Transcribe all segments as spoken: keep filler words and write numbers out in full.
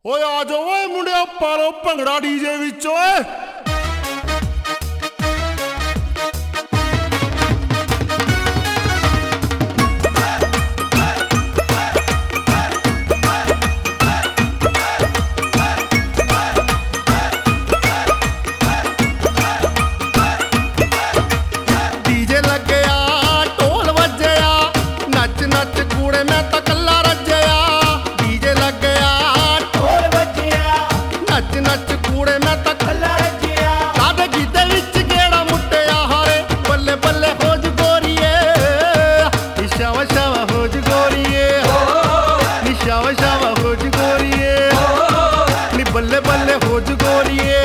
ਓਏ ਆ ਜਾਓ ਓਏ ਮੁੰਡਿਓ ਪਾਲੋ ਭੰਗੜਾ ਡੀਜੇ ਵਿੱਚ ਓਏ। ਡੀਜੇ ਲੱਗਿਆ ਢੋਲ ਵੱਜਿਆ ਨੱਚ ਨੱਚ ਕੂੜੇ ਮੈਂ ਤਾਂ ਕੱਲਾ ਰੱਜਿਆ। ਡੀਜੇ ਲੱਗਿਆ ਢੋਲ ਵੱਜਿਆ ਨੱਚ ਨੱਚ ਕੂੜੇ ਮੈਂ ਤਾਂ ਕੱਲਾ ਰੱਜਿਆ। ਕਾਦੇ ਗੀਤੇ ਵਿੱਚ ਕਿਹੜਾ ਮੁੱਟਿਆ ਹਾਰੇ ਬੱਲੇ ਬੱਲੇ ਹੋ ਜ ਗੋਰੀਏ ਨਿਸ਼ਾਵਾ ਸ਼ਾਵਾ ਹੋ ਜ ਗੋਰੀਏ ਨਿਸ਼ਾਵਾ ਸ਼ਾਵਾ ਹੋ ਜ ਗੋਰੀਏ ਨੀ ਬੱਲੇ ਬੱਲੇ ਹੋ ਜ ਗੋਰੀਏ।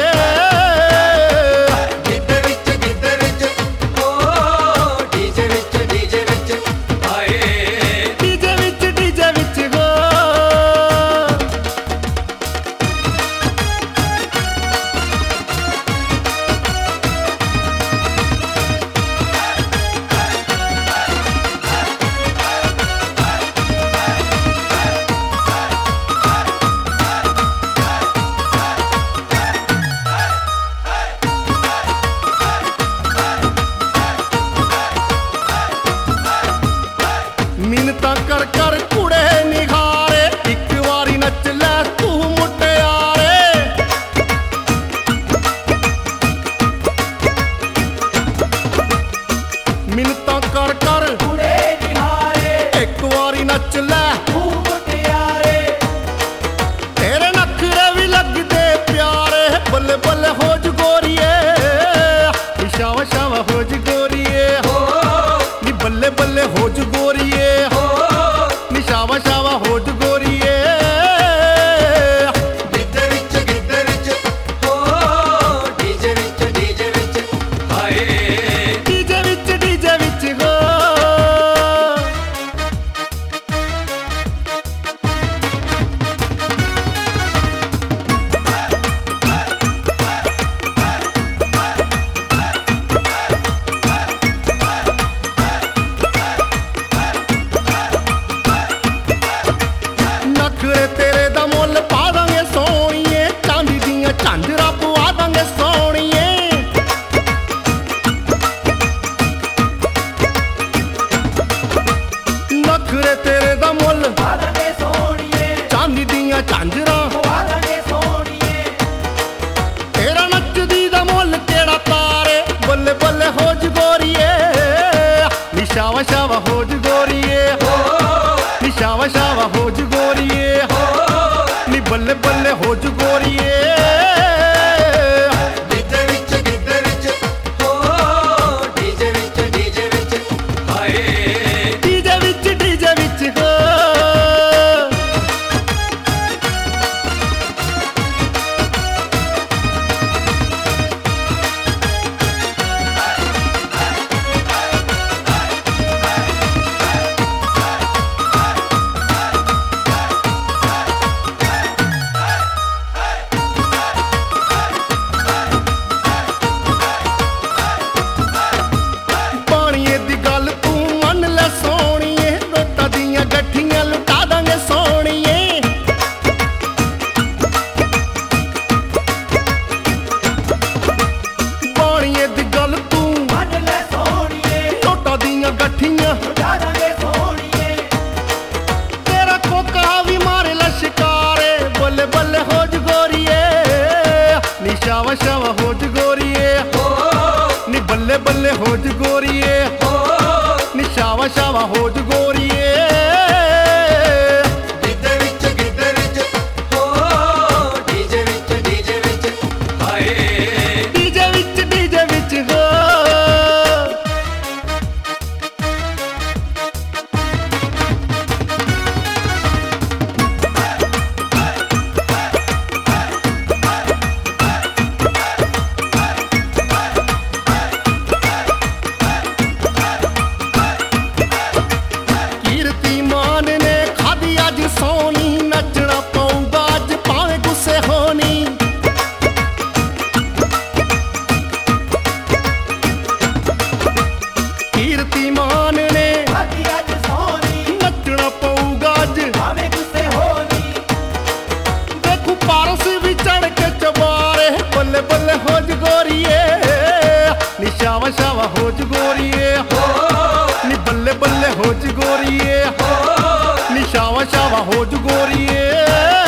ਮਿੰਨਤਾਂ ਕਰ ਕਰ ਕੁੜੇ ਨਿਖਾਰੇ ਇੱਕ ਵਾਰੀ ਨੱਚ ਲੈ ਤੂੰ ਮੁਟਿਆਰੇ। ਮਿੰਨਤਾਂ ਕਰ ਕਰ ਕੁੜੇ ਨਿਖਾਰੇ ਇੱਕ ਵਾਰੀ ਨੱਚ ਲੈ ਤੂੰ ਮੁਟਿਆਰੇ। ਤੇਰੇ ਨਖਰੇ ਵੀ ਲੱਗਦੇ ਪਿਆਰੇ ਬੱਲੇ ਬੱਲੇ ਹੋ ਜ ਗੋਰੀਏ ਨਿਸ਼ਾਵਾ ਸ਼ਾਵਾ ਹੋ ਜ ਗੋਰੀਏ ਨੀ ਬੱਲੇ ਬੱਲੇ ਹੋ ਜ ਗੋਰੀਏ ਨਿਸ਼ਾਵਾ ਸ਼ਾਵਾ ਹੋ ਜ ਗੋਰੀਏ। ਡੀਜੇ ਵਿੱਚ ਡੀਜੇ ਵਿੱਚ ਹੋ ਡੀਜੇ ਵਿੱਚ ਡੀਜੇ ਵਿੱਚ ਹਾਏ ਡੀਜੇ ਵਿੱਚ ਡੀਜੇ ਵਿੱਚ ਹੋ ਨਖਰੇ ਤੇਰੇ ਦਾ ਮੁੱਲ ਪਾ ਦਾਂਗੇ ਸੋਹਣੀਏ ਚਾਂਦੀ ਦੀਆਂ ਝਾਂਜਰਾਂ ਪਵਾ ਦਾਂਗੇ ਸੋਹਣੀਏ। ਨਖਰੇ ਤੇਰੇ ਦਾ ਮੁੱਲ ਪਾ ਦਾਂਗੇ ਸੋਹਣੀਏ ਚਾਂਦੀ ਦੀਆਂ ਝਾਂਜਰਾਂ ਪਾ ਦਾਂਗੇ ਸੋਹਣੀਏ। ਤੇਰਾ ਨੱਚਦੀ ਦਾ ਮੁੱਲ ਕਿਹੜਾ ਤਾਰੇ ਬੱਲੇ ਬੱਲੇ ਹੋ ਜ ਗੋਰੀਏ ਨਿਸ਼ਾਵਾ ਸ਼ਾਵਾ ਹੋ ਜ ਗੋਰੀਏ ਨਿਸ਼ਾਵਾ ਸ਼ਾਵਾ ਹੋ ਜ ਗੋਰੀਏ ਨੀ ਬੱਲੇ ਬੱਲੇ ਹੋ ਜ ਗੋਰੀਏ। ਡੀਜੇ ਵਿੱਚ ਡੀਜੇ ਵਿੱਚ ਹੋ ਡੀਜੇ ਵਿੱਚ ਡੀਜੇ ਵਿੱਚ ਹਾਏ ਡੀਜੇ ਵਿੱਚ ਡੀਜੇ ਵਿੱਚ ਹੋ ਪਾਣੀਏ ਦੀ ਗੱਲ ਤੂੰ ਮੰਨ ਲੈ ਸੋਹਣੀਏ ਨੋਟਾਂ ਦੀਆਂ ਗੱਠੀਆਂ ਲੁਟਾ ਦਾਂਗੇ ਸੋਹਣੀਏ। ਪਾਣੀਏ ਦੀ ਗੱਲ ਤੂੰ ਮੰਨ ਲੈ ਸੋਹਣੀਏ ਨੋਟਾਂ ਦੀਆਂ ਗੱਠੀਆਂ ਲੁਟਾ ਦਾਂਗੇ ਸੋਹਣੀਏ। ਤੇਰਾ ਕੋਕਾ ਵੀ ਮਾਰੇ ਲਸ਼ਕਾਰੇ ਬੱਲੇ ਬੱਲੇ ਹੋ ਜ ਗੋਰੀਏ ਨਿਸ਼ਾਵਾ ਸ਼ਾਵਾ ਹੋ ਜ ਗੋਰੀਏ ਨੀ ਬੱਲੇ ਬੱਲੇ ਹੋ ਜ ਗੋਰੀਏ ਨਿਸ਼ਾਵਾ ਸ਼ਾਵਾ ਹੋ ਜ ਗੋਰੀਏ। ਡੀਜੇ ਵਿੱਚ ਡੀਜੇ ਵਿੱਚ ਹੋ ਡੀਜੇ ਵਿੱਚ ਡੀਜੇ ਵਿੱਚ ਹਾਏ ਡੀਜੇ ਵਿੱਚ ਡੀਜੇ ਵਿੱਚ ਹੋ ਬੱਲੇ ਬੱਲੇ ਹੋ ਜ ਗੋਰੀਏ ਨੀ ਸ਼ਾਵਾ ਸ਼ਾਵਾ ਹੋ ਜ ਗੋਰੀਏ ਨੀ ਬੱਲੇ ਬੱਲੇ ਹੋ ਜ ਗੋਰੀਏ ਨੀ ਸ਼ਾਵਾ ਸ਼ਾਵਾ ਹੋ ਜ ਗੋਰੀਏ